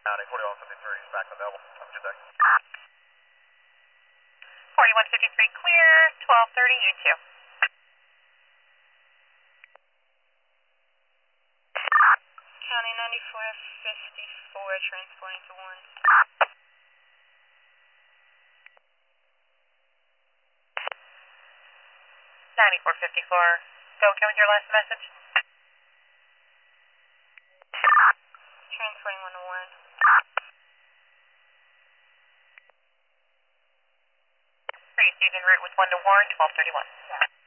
County 4153 back with Double. Have a good day. 4153 clear, 1230 U2. County 9454 transporting to 1. 9454. Go again with your last message. Transporting 1 to 1. Received en route with 1 to Warren, 1231.